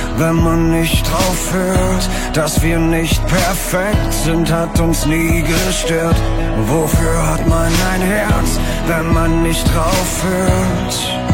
wenn man nicht drauf hört. Dass wir nicht perfekt sind, hat uns nie gestört. Wofür hat man ein Herz, wenn man nicht drauf hört?